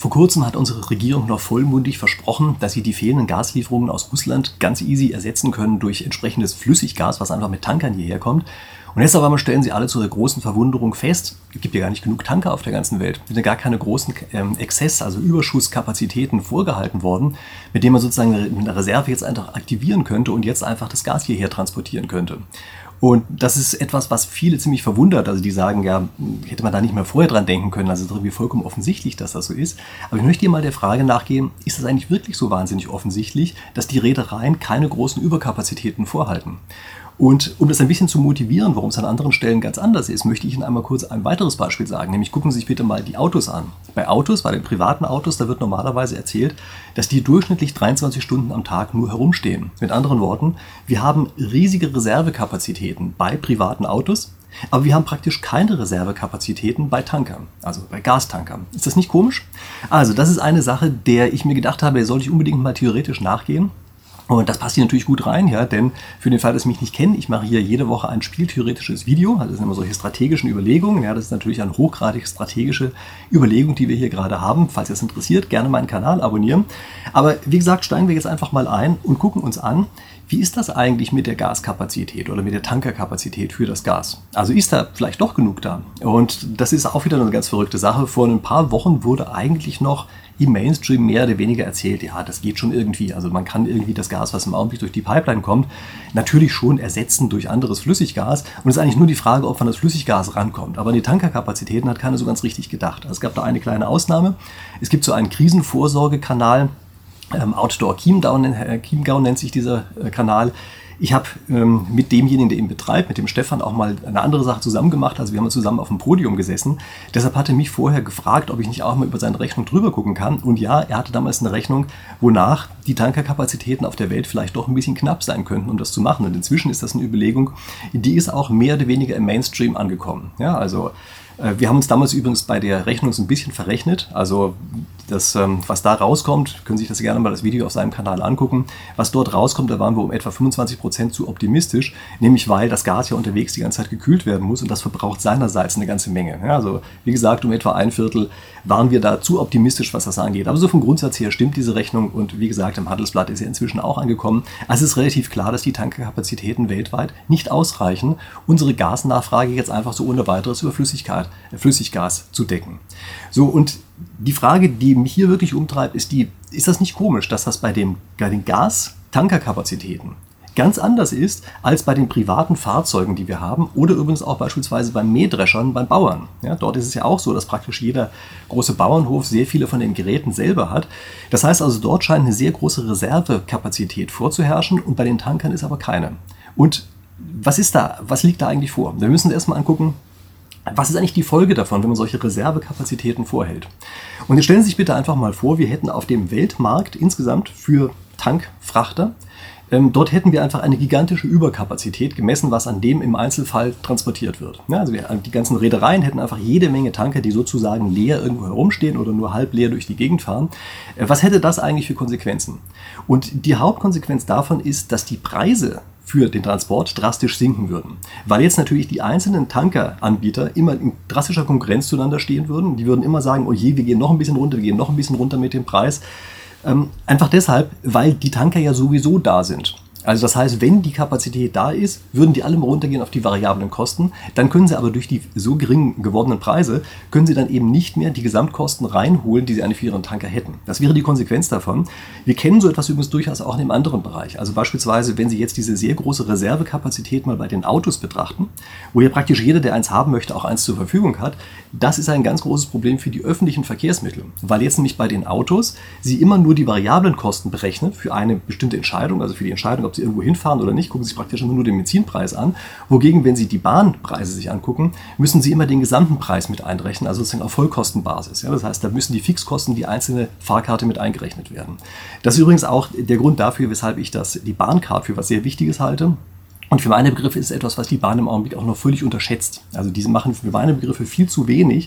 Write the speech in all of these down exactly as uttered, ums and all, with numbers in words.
Vor kurzem hat unsere Regierung noch vollmundig versprochen, dass sie die fehlenden Gaslieferungen aus Russland ganz easy ersetzen können durch entsprechendes Flüssiggas, was einfach mit Tankern hierher kommt. Und jetzt aber mal stellen sie alle zu ihrer großen Verwunderung fest, es gibt ja gar nicht genug Tanker auf der ganzen Welt. Es sind ja gar keine großen ähm, Exzess-, also Überschusskapazitäten vorgehalten worden, mit denen man sozusagen eine Reserve jetzt einfach aktivieren könnte und jetzt einfach das Gas hierher transportieren könnte. Und das ist etwas, was viele ziemlich verwundert. Also die sagen, ja, hätte man da nicht mehr vorher dran denken können. Also es ist irgendwie vollkommen offensichtlich, dass das so ist. Aber ich möchte hier mal der Frage nachgehen, ist es eigentlich wirklich so wahnsinnig offensichtlich, dass die Reedereien keine großen Überkapazitäten vorhalten? Und um das ein bisschen zu motivieren, warum es an anderen Stellen ganz anders ist, möchte ich Ihnen einmal kurz ein weiteres Beispiel sagen. Nämlich gucken Sie sich bitte mal die Autos an. Bei Autos, bei den privaten Autos, da wird normalerweise erzählt, dass die durchschnittlich dreiundzwanzig Stunden am Tag nur herumstehen. Mit anderen Worten, wir haben riesige Reservekapazitäten bei privaten Autos, aber wir haben praktisch keine Reservekapazitäten bei Tankern, also bei Gastankern. Ist das nicht komisch? Also das ist eine Sache, der ich mir gedacht habe, der sollte ich unbedingt mal theoretisch nachgehen. Und das passt hier natürlich gut rein, ja, denn für den Fall, dass Sie mich nicht kennen, ich mache hier jede Woche ein spieltheoretisches Video. Also das sind immer solche strategischen Überlegungen. Ja, das ist natürlich eine hochgradig strategische Überlegung, die wir hier gerade haben. Falls es interessiert, gerne meinen Kanal abonnieren. Aber wie gesagt, steigen wir jetzt einfach mal ein und gucken uns an, wie ist das eigentlich mit der Gaskapazität oder mit der Tankerkapazität für das Gas? Also ist da vielleicht doch genug da? Und das ist auch wieder eine ganz verrückte Sache. Vor ein paar Wochen wurde eigentlich noch im Mainstream mehr oder weniger erzählt, ja, das geht schon irgendwie. Also man kann irgendwie das Gas, was im Augenblick durch die Pipeline kommt, natürlich schon ersetzen durch anderes Flüssiggas. Und es ist eigentlich nur die Frage, ob man das Flüssiggas rankommt. Aber an die Tankerkapazitäten hat keiner so ganz richtig gedacht. Also es gab da eine kleine Ausnahme. Es gibt so einen Krisenvorsorgekanal, ähm, Outdoor Chiemgau, äh, Chiemgau nennt sich dieser äh, Kanal. Ich habe ähm, mit demjenigen, der ihn betreibt, mit dem Stefan, auch mal eine andere Sache zusammen gemacht. Also wir haben zusammen auf dem Podium gesessen. Deshalb hatte er mich vorher gefragt, ob ich nicht auch mal über seine Rechnung drüber gucken kann. Und ja, er hatte damals eine Rechnung, wonach die Tankerkapazitäten auf der Welt vielleicht doch ein bisschen knapp sein könnten, um das zu machen. Und inzwischen ist das eine Überlegung, die ist auch mehr oder weniger im Mainstream angekommen. Ja, also wir haben uns damals übrigens bei der Rechnung so ein bisschen verrechnet. Also das, was da rauskommt, können Sie sich das gerne mal das Video auf seinem Kanal angucken. Was dort rauskommt, da waren wir um etwa fünfundzwanzig Prozent zu optimistisch, nämlich weil das Gas ja unterwegs die ganze Zeit gekühlt werden muss und das verbraucht seinerseits eine ganze Menge. Ja, also wie gesagt, um etwa ein Viertel waren wir da zu optimistisch, was das angeht. Aber so vom Grundsatz her stimmt diese Rechnung und wie gesagt, im Handelsblatt ist ja inzwischen auch angekommen. Also es ist relativ klar, dass die Tankerkapazitäten weltweit nicht ausreichen, unsere Gasnachfrage jetzt einfach so ohne weiteres über Flüssigkeit, äh, Flüssiggas zu decken. So, und die Frage, die mich hier wirklich umtreibt, ist die, ist das nicht komisch, dass das bei, dem, bei den Gas-Tankerkapazitäten ganz anders ist als bei den privaten Fahrzeugen, die wir haben oder übrigens auch beispielsweise beim Mähdreschern, beim Bauern. Ja, dort ist es ja auch so, dass praktisch jeder große Bauernhof sehr viele von den Geräten selber hat. Das heißt also, dort scheint eine sehr große Reservekapazität vorzuherrschen und bei den Tankern ist aber keine. Und was ist da, was liegt da eigentlich vor? Wir müssen erstmal angucken, was ist eigentlich die Folge davon, wenn man solche Reservekapazitäten vorhält? Und jetzt stellen Sie sich bitte einfach mal vor, wir hätten auf dem Weltmarkt insgesamt für Tankfrachter, ähm, dort hätten wir einfach eine gigantische Überkapazität gemessen, was an dem im Einzelfall transportiert wird. Ja, also wir, die ganzen Reedereien hätten einfach jede Menge Tanker, die sozusagen leer irgendwo herumstehen oder nur halb leer durch die Gegend fahren. Äh, was hätte das eigentlich für Konsequenzen? Und die Hauptkonsequenz davon ist, dass die Preise für den Transport drastisch sinken würden. Weil jetzt natürlich die einzelnen Tankeranbieter immer in drastischer Konkurrenz zueinander stehen würden. Die würden immer sagen, oh je, wir gehen noch ein bisschen runter, wir gehen noch ein bisschen runter mit dem Preis. Ähm, einfach deshalb, weil die Tanker ja sowieso da sind. Also das heißt, wenn die Kapazität da ist, würden die alle mal runtergehen auf die variablen Kosten. Dann können sie aber durch die so gering gewordenen Preise, können sie dann eben nicht mehr die Gesamtkosten reinholen, die sie eigentlich für ihren Tanker hätten. Das wäre die Konsequenz davon. Wir kennen so etwas übrigens durchaus auch in einem anderen Bereich. Also beispielsweise, wenn Sie jetzt diese sehr große Reservekapazität mal bei den Autos betrachten, wo ja praktisch jeder, der eins haben möchte, auch eins zur Verfügung hat, das ist ein ganz großes Problem für die öffentlichen Verkehrsmittel. Weil jetzt nämlich bei den Autos Sie immer nur die variablen Kosten berechnen für eine bestimmte Entscheidung, also für die Entscheidung, ob Sie irgendwo hinfahren oder nicht, gucken Sie sich praktisch immer nur den Benzinpreis an. Wogegen, wenn Sie die Bahnpreise sich angucken, müssen Sie immer den gesamten Preis mit einrechnen, also sozusagen auf Vollkostenbasis. Ja, das heißt, da müssen die Fixkosten, die einzelne Fahrkarte mit eingerechnet werden. Das ist übrigens auch der Grund dafür, weshalb ich das, die Bahncard für was sehr Wichtiges halte. Und für meine Begriffe ist es etwas, was die Bahn im Augenblick auch noch völlig unterschätzt. Also diese machen für meine Begriffe viel zu wenig,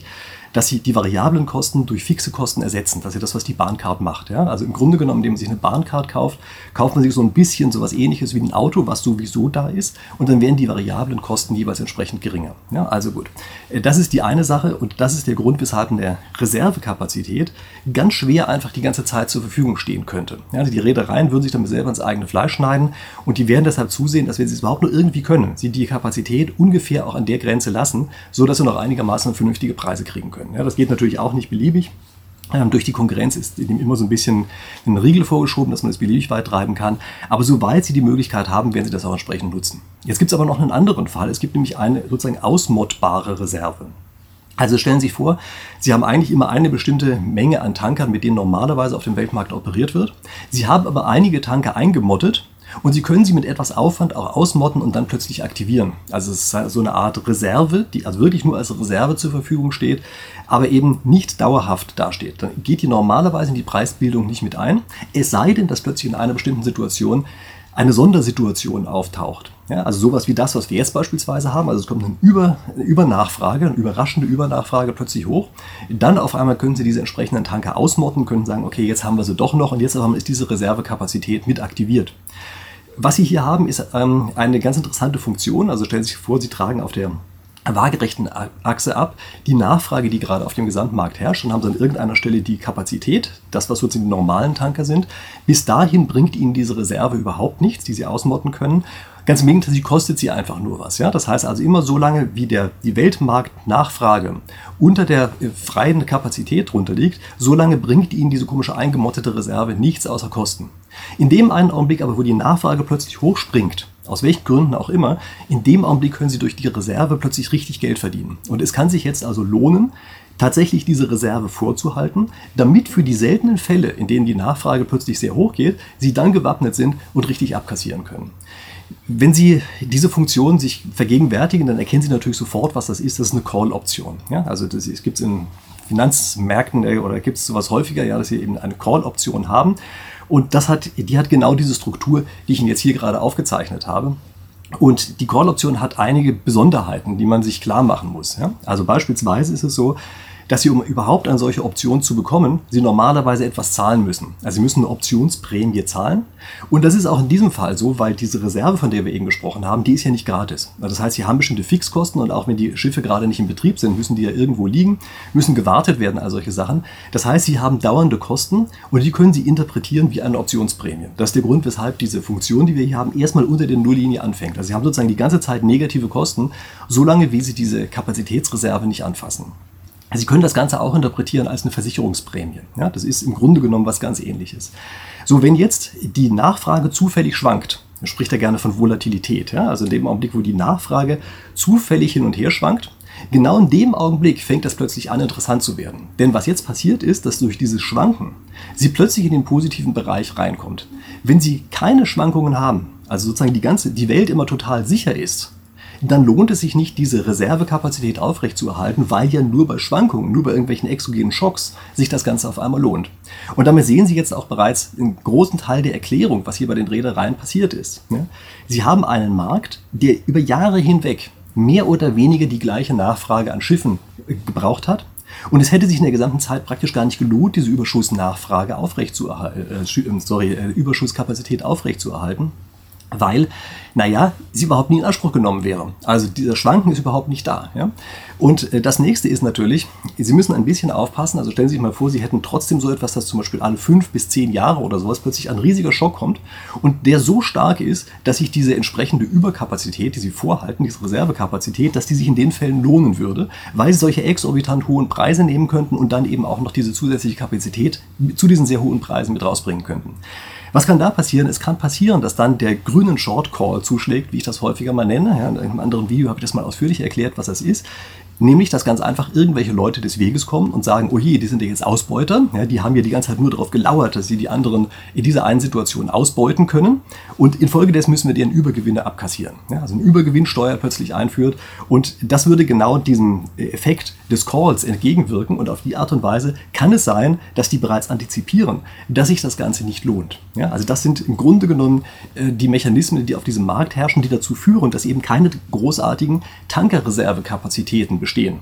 dass sie die variablen Kosten durch fixe Kosten ersetzen. Das ist ja das, was die Bahncard macht. Ja? Also im Grunde genommen, indem man sich eine Bahncard kauft, kauft man sich so ein bisschen so was Ähnliches wie ein Auto, was sowieso da ist, und dann werden die variablen Kosten jeweils entsprechend geringer. Ja? Also gut, das ist die eine Sache und das ist der Grund, weshalb in der Reservekapazität ganz schwer einfach die ganze Zeit zur Verfügung stehen könnte. Ja? Also die Reedereien würden sich damit selber ins eigene Fleisch schneiden und die werden deshalb zusehen, dass wenn sie es überhaupt nur irgendwie können, sie die Kapazität ungefähr auch an der Grenze lassen, so dass sie noch einigermaßen vernünftige Preise kriegen können. Ja, das geht natürlich auch nicht beliebig. Ähm, durch die Konkurrenz ist dem immer so ein bisschen ein Riegel vorgeschoben, dass man es beliebig weit treiben kann. Aber sobald sie die Möglichkeit haben, werden sie das auch entsprechend nutzen. Jetzt gibt es aber noch einen anderen Fall. Es gibt nämlich eine sozusagen ausmottbare Reserve. Also stellen Sie sich vor, Sie haben eigentlich immer eine bestimmte Menge an Tankern, mit denen normalerweise auf dem Weltmarkt operiert wird. Sie haben aber einige Tanker eingemottet. Und Sie können sie mit etwas Aufwand auch ausmotten und dann plötzlich aktivieren. Also es ist so eine Art Reserve, die also wirklich nur als Reserve zur Verfügung steht, aber eben nicht dauerhaft dasteht. Dann geht die normalerweise in die Preisbildung nicht mit ein, es sei denn, dass plötzlich in einer bestimmten Situation eine Sondersituation auftaucht. Ja, also sowas wie das, was wir jetzt beispielsweise haben. Also es kommt eine, Über, eine Übernachfrage, eine überraschende Übernachfrage plötzlich hoch. Dann auf einmal können Sie diese entsprechenden Tanker ausmotten, können sagen, okay, jetzt haben wir sie doch noch und jetzt ist diese Reservekapazität mit aktiviert. Was Sie hier haben, ist ähm, eine ganz interessante Funktion. Also stellen Sie sich vor, Sie tragen auf der waagerechten Achse ab die Nachfrage, die gerade auf dem Gesamtmarkt herrscht, und haben Sie an irgendeiner Stelle die Kapazität, das, was sozusagen die normalen Tanker sind. Bis dahin bringt Ihnen diese Reserve überhaupt nichts, die Sie ausmotten können. Ganz im Gegenteil, sie kostet sie einfach nur was. Ja? Das heißt also immer so lange, wie der, die Weltmarktnachfrage unter der freien Kapazität drunter liegt, so lange bringt Ihnen diese komische eingemottete Reserve nichts außer Kosten. In dem einen Augenblick aber, wo die Nachfrage plötzlich hochspringt, aus welchen Gründen auch immer, in dem Augenblick können Sie durch die Reserve plötzlich richtig Geld verdienen. Und es kann sich jetzt also lohnen, tatsächlich diese Reserve vorzuhalten, damit für die seltenen Fälle, in denen die Nachfrage plötzlich sehr hoch geht, Sie dann gewappnet sind und richtig abkassieren können. Wenn Sie diese Funktion sich vergegenwärtigen, dann erkennen Sie natürlich sofort, was das ist. Das ist eine Call-Option. Ja, also das gibt es in Finanzmärkten oder gibt es sowas häufiger, ja, dass Sie eben eine Call-Option haben. Und das hat, die hat genau diese Struktur, die ich Ihnen jetzt hier gerade aufgezeichnet habe. Und die Call-Option hat einige Besonderheiten, die man sich klar machen muss. Ja? Also beispielsweise ist es so, dass Sie, um überhaupt eine solche Option zu bekommen, Sie normalerweise etwas zahlen müssen. Also Sie müssen eine Optionsprämie zahlen. Und das ist auch in diesem Fall so, weil diese Reserve, von der wir eben gesprochen haben, die ist ja nicht gratis. Das heißt, Sie haben bestimmte Fixkosten und auch wenn die Schiffe gerade nicht in Betrieb sind, müssen die ja irgendwo liegen, müssen gewartet werden, all solche Sachen. Das heißt, Sie haben dauernde Kosten und die können Sie interpretieren wie eine Optionsprämie. Das ist der Grund, weshalb diese Funktion, die wir hier haben, erstmal unter der Nulllinie anfängt. Also Sie haben sozusagen die ganze Zeit negative Kosten, solange wie Sie diese Kapazitätsreserve nicht anfassen. Sie können das Ganze auch interpretieren als eine Versicherungsprämie. Ja, das ist im Grunde genommen was ganz Ähnliches. So, wenn jetzt die Nachfrage zufällig schwankt, dann spricht er gerne von Volatilität. Ja, also in dem Augenblick, wo die Nachfrage zufällig hin und her schwankt, genau in dem Augenblick fängt das plötzlich an, interessant zu werden. Denn was jetzt passiert ist, dass durch dieses Schwanken Sie plötzlich in den positiven Bereich reinkommt. Wenn Sie keine Schwankungen haben, also sozusagen die ganze, die Welt immer total sicher ist, dann lohnt es sich nicht, diese Reservekapazität aufrechtzuerhalten, weil ja nur bei Schwankungen, nur bei irgendwelchen exogenen Schocks sich das Ganze auf einmal lohnt. Und damit sehen Sie jetzt auch bereits einen großen Teil der Erklärung, was hier bei den Reedereien passiert ist. Sie haben einen Markt, der über Jahre hinweg mehr oder weniger die gleiche Nachfrage an Schiffen gebraucht hat. Und es hätte sich in der gesamten Zeit praktisch gar nicht gelohnt, diese Überschussnachfrage aufrechtzuerhalten, äh, sorry, Überschusskapazität aufrechtzuerhalten. Weil, naja, sie überhaupt nie in Anspruch genommen wäre. Also dieser Schwanken ist überhaupt nicht da. Ja? Und äh, das nächste ist natürlich, Sie müssen ein bisschen aufpassen, also stellen Sie sich mal vor, Sie hätten trotzdem so etwas, dass zum Beispiel alle fünf bis zehn Jahre oder sowas plötzlich ein riesiger Schock kommt und der so stark ist, dass sich diese entsprechende Überkapazität, die Sie vorhalten, diese Reservekapazität, dass die sich in den Fällen lohnen würde, weil Sie solche exorbitant hohen Preise nehmen könnten und dann eben auch noch diese zusätzliche Kapazität zu diesen sehr hohen Preisen mit rausbringen könnten. Was kann da passieren? Es kann passieren, dass dann der grünen Short Call zuschlägt, wie ich das häufiger mal nenne. Ja, in einem anderen Video habe ich das mal ausführlich erklärt, was das ist. Nämlich, dass ganz einfach irgendwelche Leute des Weges kommen und sagen, oh je, die sind ja jetzt Ausbeuter. Ja, die haben ja die ganze Zeit nur darauf gelauert, dass sie die anderen in dieser einen Situation ausbeuten können. Und infolgedessen müssen wir deren Übergewinne abkassieren. Ja, also eine Übergewinnsteuer plötzlich einführt. Und das würde genau diesem Effekt des Calls entgegenwirken. Und auf die Art und Weise kann es sein, dass die bereits antizipieren, dass sich das Ganze nicht lohnt. Ja, also das sind im Grunde genommen äh, die Mechanismen, die auf diesem Markt herrschen, die dazu führen, dass eben keine großartigen Tankerreservekapazitäten bestehen.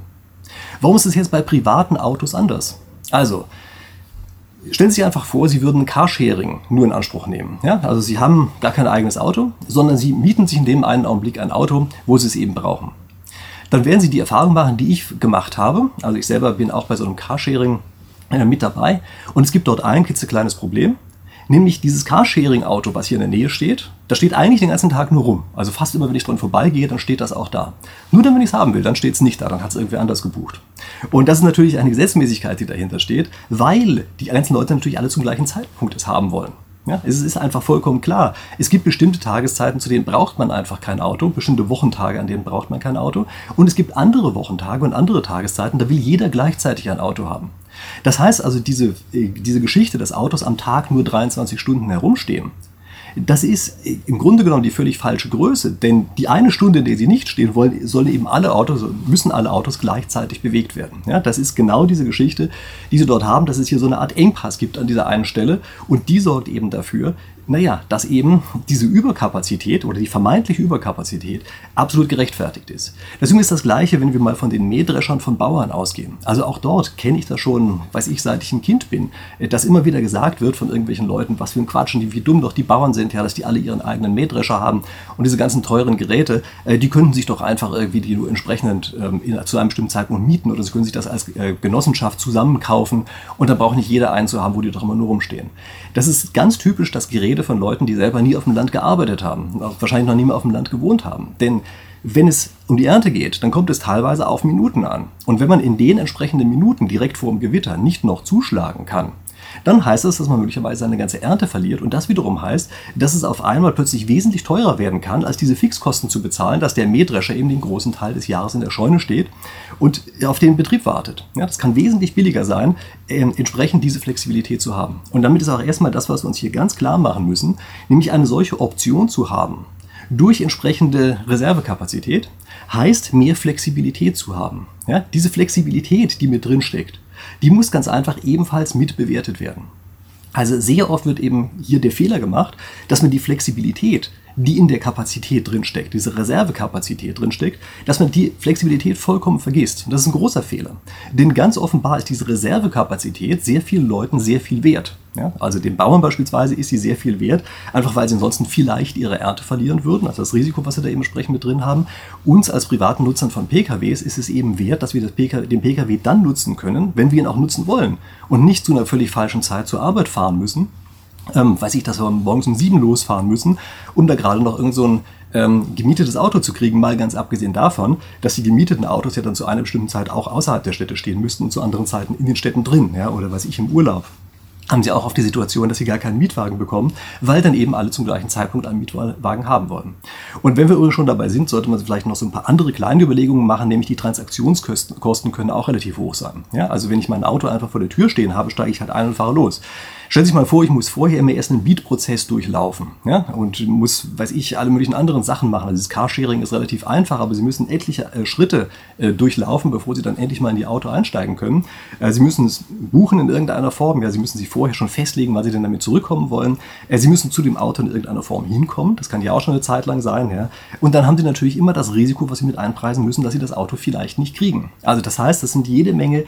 Warum ist es jetzt bei privaten Autos anders? Also, stellen Sie sich einfach vor, Sie würden Carsharing nur in Anspruch nehmen. Ja? Also Sie haben gar kein eigenes Auto, sondern Sie mieten sich in dem einen Augenblick ein Auto, wo Sie es eben brauchen. Dann werden Sie die Erfahrung machen, die ich gemacht habe. Also ich selber bin auch bei so einem Carsharing äh, mit dabei. Und es gibt dort ein klitzekleines Problem. Nämlich dieses Carsharing-Auto, was hier in der Nähe steht, das steht eigentlich den ganzen Tag nur rum. Also fast immer, wenn ich dran vorbeigehe, dann steht das auch da. Nur dann, wenn ich es haben will, dann steht es nicht da, dann hat es irgendwer anders gebucht. Und das ist natürlich eine Gesetzmäßigkeit, die dahinter steht, weil die ganzen Leute natürlich alle zum gleichen Zeitpunkt es haben wollen. Ja, es ist einfach vollkommen klar. Es gibt bestimmte Tageszeiten, zu denen braucht man einfach kein Auto, bestimmte Wochentage, an denen braucht man kein Auto. Und es gibt andere Wochentage und andere Tageszeiten, da will jeder gleichzeitig ein Auto haben. Das heißt also, diese, diese Geschichte, dass Autos am Tag nur dreiundzwanzig Stunden herumstehen, das ist im Grunde genommen die völlig falsche Größe, denn die eine Stunde, in der sie nicht stehen wollen, sollen eben alle Autos, müssen alle Autos gleichzeitig bewegt werden. Ja, das ist genau diese Geschichte, die sie dort haben, dass es hier so eine Art Engpass gibt an dieser einen Stelle und die sorgt eben dafür, naja, dass eben diese Überkapazität oder die vermeintliche Überkapazität absolut gerechtfertigt ist. Deswegen ist das Gleiche, wenn wir mal von den Mähdreschern von Bauern ausgehen. Also auch dort kenne ich das schon, weiß ich, seit ich ein Kind bin, dass immer wieder gesagt wird von irgendwelchen Leuten, was für ein Quatsch und wie dumm doch die Bauern sind, ja, dass die alle ihren eigenen Mähdrescher haben und diese ganzen teuren Geräte, die könnten sich doch einfach irgendwie die nur entsprechend ähm, in, zu einem bestimmten Zeitpunkt mieten oder sie können sich das als äh, Genossenschaft zusammenkaufen und da braucht nicht jeder einen zu haben, wo die doch immer nur rumstehen. Das ist ganz typisch das Gerede von Leuten, die selber nie auf dem Land gearbeitet haben, wahrscheinlich noch nie mehr auf dem Land gewohnt haben. Denn wenn es um die Ernte geht, dann kommt es teilweise auf Minuten an. Und wenn man in den entsprechenden Minuten direkt vor dem Gewitter nicht noch zuschlagen kann, dann heißt das, dass man möglicherweise seine ganze Ernte verliert. Und das wiederum heißt, dass es auf einmal plötzlich wesentlich teurer werden kann, als diese Fixkosten zu bezahlen, dass der Mähdrescher eben den großen Teil des Jahres in der Scheune steht und auf den Betrieb wartet. Ja, das kann wesentlich billiger sein, äh, entsprechend diese Flexibilität zu haben. Und damit ist auch erstmal das, was wir uns hier ganz klar machen müssen, nämlich eine solche Option zu haben, durch entsprechende Reservekapazität, heißt mehr Flexibilität zu haben. Ja, diese Flexibilität, die mit drin steckt, die muss ganz einfach ebenfalls mitbewertet werden. Also sehr oft wird eben hier der Fehler gemacht, dass man die Flexibilität, die in der Kapazität drinsteckt, diese Reservekapazität drinsteckt, dass man die Flexibilität vollkommen vergisst. Und das ist ein großer Fehler. Denn ganz offenbar ist diese Reservekapazität sehr vielen Leuten sehr viel wert. Ja, also den Bauern beispielsweise ist sie sehr viel wert, einfach weil sie ansonsten vielleicht ihre Ernte verlieren würden, also das Risiko, was sie da eben entsprechend mit drin haben. Uns als privaten Nutzern von P K Ws ist es eben wert, dass wir das P K, den P K W dann nutzen können, wenn wir ihn auch nutzen wollen und nicht zu einer völlig falschen Zeit zur Arbeit fahren müssen. Ähm, weiß ich, dass wir morgens um sieben losfahren müssen, um da gerade noch irgend so ein ähm, gemietetes Auto zu kriegen, mal ganz abgesehen davon, dass die gemieteten Autos ja dann zu einer bestimmten Zeit auch außerhalb der Städte stehen müssten und zu anderen Zeiten in den Städten drin, ja, oder weiß ich, im Urlaub. Haben sie auch oft die Situation, dass sie gar keinen Mietwagen bekommen, weil dann eben alle zum gleichen Zeitpunkt einen Mietwagen haben wollen. Und wenn wir übrigens schon dabei sind, sollte man vielleicht noch so ein paar andere kleine Überlegungen machen, nämlich die Transaktionskosten Kosten können auch relativ hoch sein. Ja, also wenn ich mein Auto einfach vor der Tür stehen habe, steige ich halt ein und fahre los. Stellen Sie sich mal vor, ich muss vorher immer erst einen Mietprozess durchlaufen, ja, und muss, weiß ich, alle möglichen anderen Sachen machen. Also das Carsharing ist relativ einfach, aber Sie müssen etliche äh, Schritte äh, durchlaufen, bevor Sie dann endlich mal in die Auto einsteigen können. Äh, Sie müssen es buchen in irgendeiner Form, ja, Sie müssen sich vorher schon festlegen, wann Sie denn damit zurückkommen wollen. Äh, Sie müssen zu dem Auto in irgendeiner Form hinkommen, das kann ja auch schon eine Zeit lang sein, ja. Und dann haben Sie natürlich immer das Risiko, was Sie mit einpreisen müssen, dass Sie das Auto vielleicht nicht kriegen. Also das heißt, das sind jede Menge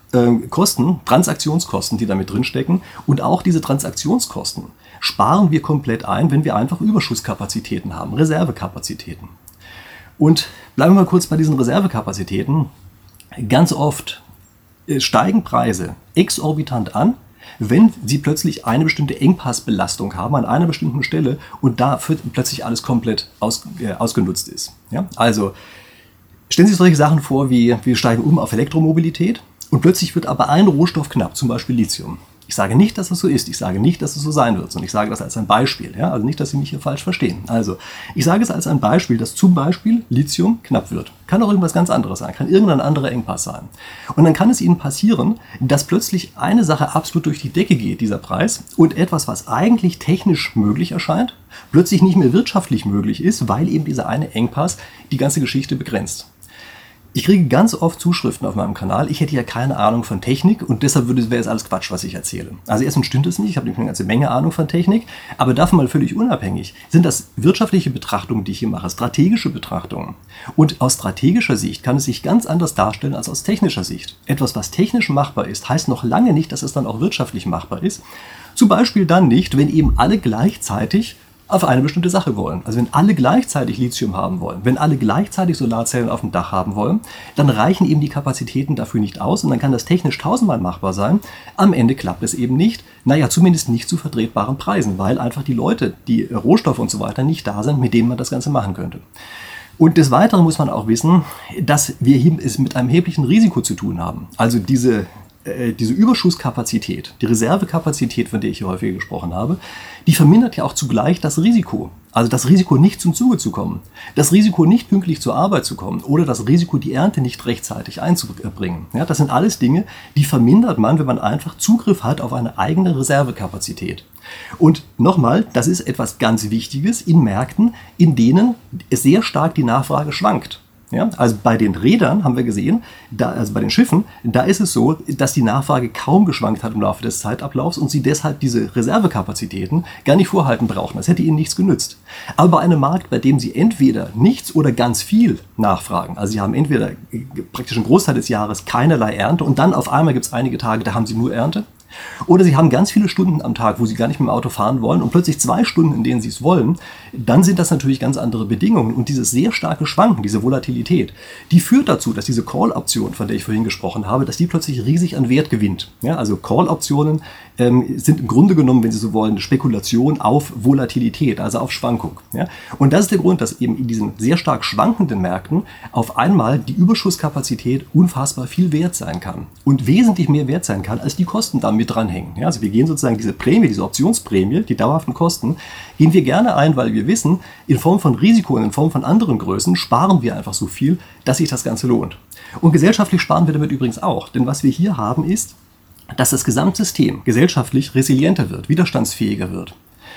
Kosten, Transaktionskosten, die da mit drinstecken. Und auch diese Transaktionskosten sparen wir komplett ein, wenn wir einfach Überschusskapazitäten haben, Reservekapazitäten. Und bleiben wir mal kurz bei diesen Reservekapazitäten. Ganz oft steigen Preise exorbitant an, wenn Sie plötzlich eine bestimmte Engpassbelastung haben an einer bestimmten Stelle und da plötzlich alles komplett aus, äh, ausgenutzt ist. Ja? Also stellen Sie sich solche Sachen vor, wie wir steigen um auf Elektromobilität. Und plötzlich wird aber ein Rohstoff knapp, zum Beispiel Lithium. Ich sage nicht, dass das so ist. Ich sage nicht, dass es so sein wird, sondern ich sage das als ein Beispiel. Ja? Also nicht, dass Sie mich hier falsch verstehen. Also ich sage es als ein Beispiel, dass zum Beispiel Lithium knapp wird. Kann auch irgendwas ganz anderes sein, kann irgendein anderer Engpass sein. Und dann kann es Ihnen passieren, dass plötzlich eine Sache absolut durch die Decke geht, dieser Preis, und etwas, was eigentlich technisch möglich erscheint, plötzlich nicht mehr wirtschaftlich möglich ist, weil eben dieser eine Engpass die ganze Geschichte begrenzt. Ich kriege ganz oft Zuschriften auf meinem Kanal, ich hätte ja keine Ahnung von Technik und deshalb wäre es alles Quatsch, was ich erzähle. Also erstens stimmt es nicht, ich habe nämlich eine ganze Menge Ahnung von Technik, aber davon mal völlig unabhängig sind das wirtschaftliche Betrachtungen, die ich hier mache, strategische Betrachtungen. Und aus strategischer Sicht kann es sich ganz anders darstellen als aus technischer Sicht. Etwas, was technisch machbar ist, heißt noch lange nicht, dass es dann auch wirtschaftlich machbar ist. Zum Beispiel dann nicht, wenn eben alle gleichzeitig auf eine bestimmte Sache wollen. Also wenn alle gleichzeitig Lithium haben wollen, wenn alle gleichzeitig Solarzellen auf dem Dach haben wollen, dann reichen eben die Kapazitäten dafür nicht aus und dann kann das technisch tausendmal machbar sein. Am Ende klappt es eben nicht, naja, zumindest nicht zu vertretbaren Preisen, weil einfach die Leute, die Rohstoffe und so weiter nicht da sind, mit denen man das Ganze machen könnte. Und des Weiteren muss man auch wissen, dass wir hier es mit einem erheblichen Risiko zu tun haben. Also diese Diese Überschusskapazität, die Reservekapazität, von der ich hier häufig gesprochen habe, die vermindert ja auch zugleich das Risiko. Also das Risiko, nicht zum Zuge zu kommen, das Risiko, nicht pünktlich zur Arbeit zu kommen oder das Risiko, die Ernte nicht rechtzeitig einzubringen. Ja, das sind alles Dinge, die vermindert man, wenn man einfach Zugriff hat auf eine eigene Reservekapazität. Und nochmal, das ist etwas ganz Wichtiges in Märkten, in denen es sehr stark die Nachfrage schwankt. Ja, also bei den Rädern haben wir gesehen, da, also bei den Schiffen, da ist es so, dass die Nachfrage kaum geschwankt hat im Laufe des Zeitablaufs und sie deshalb diese Reservekapazitäten gar nicht vorhalten brauchen. Das hätte ihnen nichts genützt. Aber bei einem Markt, bei dem sie entweder nichts oder ganz viel nachfragen, also sie haben entweder praktisch einen Großteil des Jahres keinerlei Ernte und dann auf einmal gibt es einige Tage, da haben sie nur Ernte. Oder sie haben ganz viele Stunden am Tag, wo sie gar nicht mit dem Auto fahren wollen und plötzlich zwei Stunden, in denen sie es wollen, dann sind das natürlich ganz andere Bedingungen. Und dieses sehr starke Schwanken, diese Volatilität, die führt dazu, dass diese Call-Option, von der ich vorhin gesprochen habe, dass die plötzlich riesig an Wert gewinnt. Ja, also Call-Optionen ähm, sind im Grunde genommen, wenn Sie so wollen, eine Spekulation auf Volatilität, also auf Schwankung. Ja? Und das ist der Grund, dass eben in diesen sehr stark schwankenden Märkten auf einmal die Überschusskapazität unfassbar viel wert sein kann. Und wesentlich mehr wert sein kann, als die Kosten damit mit dranhängen. Ja, also wir gehen sozusagen diese Prämie, diese Optionsprämie, die dauerhaften Kosten, gehen wir gerne ein, weil wir wissen, in Form von Risiko und in Form von anderen Größen sparen wir einfach so viel, dass sich das Ganze lohnt. Und gesellschaftlich sparen wir damit übrigens auch, denn was wir hier haben ist, dass das Gesamtsystem gesellschaftlich resilienter wird, widerstandsfähiger wird.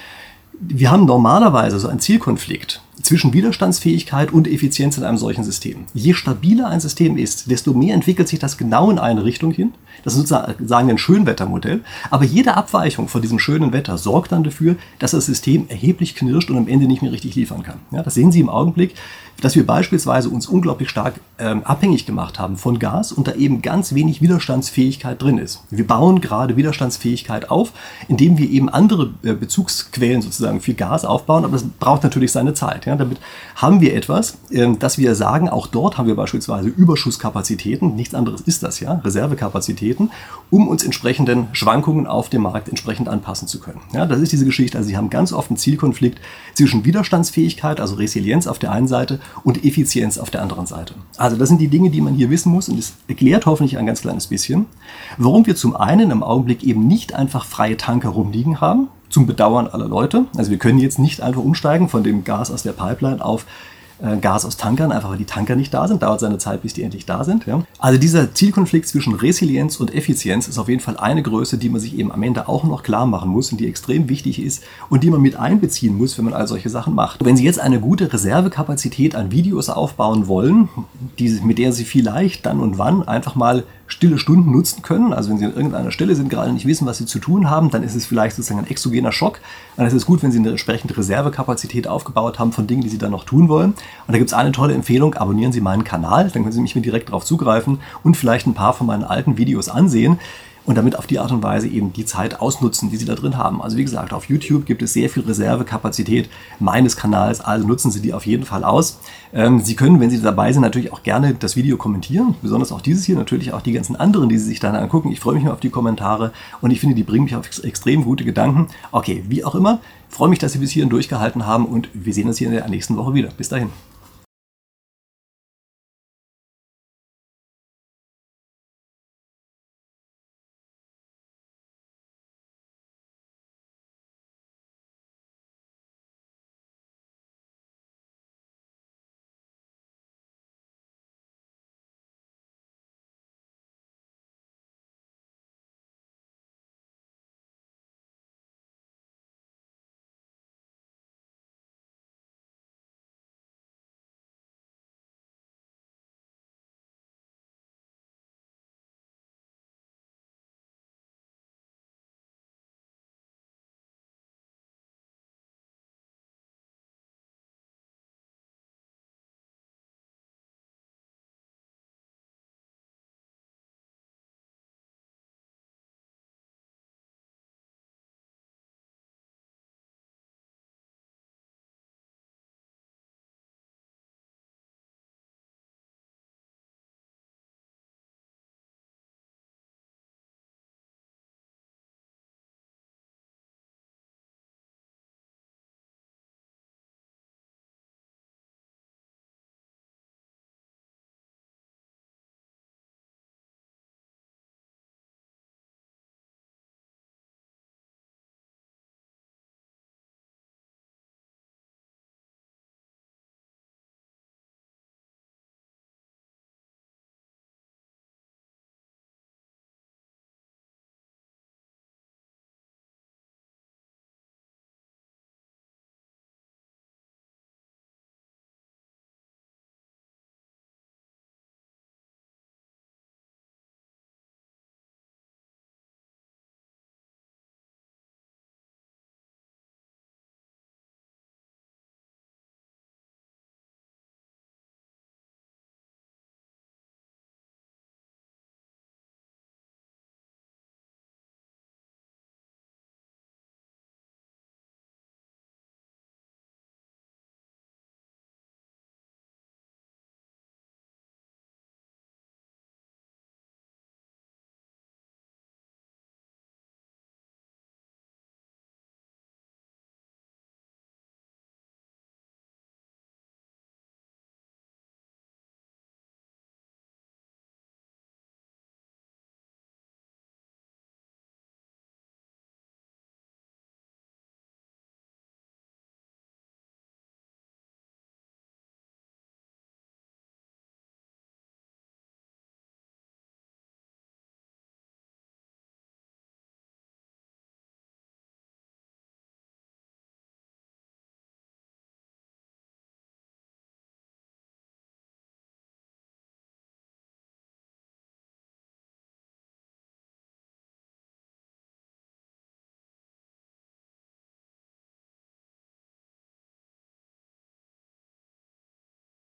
Wir haben normalerweise so einen Zielkonflikt zwischen Widerstandsfähigkeit und Effizienz in einem solchen System. Je stabiler ein System ist, desto mehr entwickelt sich das genau in eine Richtung hin. Das ist sozusagen ein Schönwettermodell. Aber jede Abweichung von diesem schönen Wetter sorgt dann dafür, dass das System erheblich knirscht und am Ende nicht mehr richtig liefern kann. Ja, das sehen Sie im Augenblick, dass wir beispielsweise uns unglaublich stark ähm, abhängig gemacht haben von Gas und da eben ganz wenig Widerstandsfähigkeit drin ist. Wir bauen gerade Widerstandsfähigkeit auf, indem wir eben andere äh, Bezugsquellen sozusagen für Gas aufbauen, aber das braucht natürlich seine Zeit. Ja, damit haben wir etwas, äh, dass wir sagen, auch dort haben wir beispielsweise Überschusskapazitäten, nichts anderes ist das, ja, Reservekapazitäten, um uns entsprechenden Schwankungen auf dem Markt entsprechend anpassen zu können. Ja, das ist diese Geschichte. Also Sie haben ganz oft einen Zielkonflikt zwischen Widerstandsfähigkeit, also Resilienz auf der einen Seite, und Effizienz auf der anderen Seite. Also das sind die Dinge, die man hier wissen muss und das erklärt hoffentlich ein ganz kleines bisschen, warum wir zum einen im Augenblick eben nicht einfach freie Tanker rumliegen haben, zum Bedauern aller Leute. Also wir können jetzt nicht einfach umsteigen von dem Gas aus der Pipeline auf äh, Gas aus Tankern, einfach weil die Tanker nicht da sind. Dauert seine Zeit, bis die endlich da sind. Ja. Also dieser Zielkonflikt zwischen Resilienz und Effizienz ist auf jeden Fall eine Größe, die man sich eben am Ende auch noch klar machen muss und die extrem wichtig ist und die man mit einbeziehen muss, wenn man all solche Sachen macht. Wenn Sie jetzt eine gute Reservekapazität an Videos aufbauen wollen, die, mit der Sie vielleicht dann und wann einfach mal stille Stunden nutzen können. Also wenn Sie an irgendeiner Stelle sind, gerade nicht wissen, was Sie zu tun haben, dann ist es vielleicht sozusagen ein exogener Schock. Dann ist es gut, wenn Sie eine entsprechende Reservekapazität aufgebaut haben von Dingen, die Sie dann noch tun wollen. Und da gibt es eine tolle Empfehlung, abonnieren Sie meinen Kanal, dann können Sie mich direkt darauf zugreifen und vielleicht ein paar von meinen alten Videos ansehen. Und damit auf die Art und Weise eben die Zeit ausnutzen, die Sie da drin haben. Also wie gesagt, auf YouTube gibt es sehr viel Reservekapazität meines Kanals, also nutzen Sie die auf jeden Fall aus. Ähm, Sie können, wenn Sie dabei sind, natürlich auch gerne das Video kommentieren, besonders auch dieses hier, natürlich auch die ganzen anderen, die Sie sich dann angucken. Ich freue mich mal auf die Kommentare und ich finde, die bringen mich auf extrem gute Gedanken. Okay, wie auch immer, freue mich, dass Sie bis hierhin durchgehalten haben und wir sehen uns hier in der nächsten Woche wieder. Bis dahin.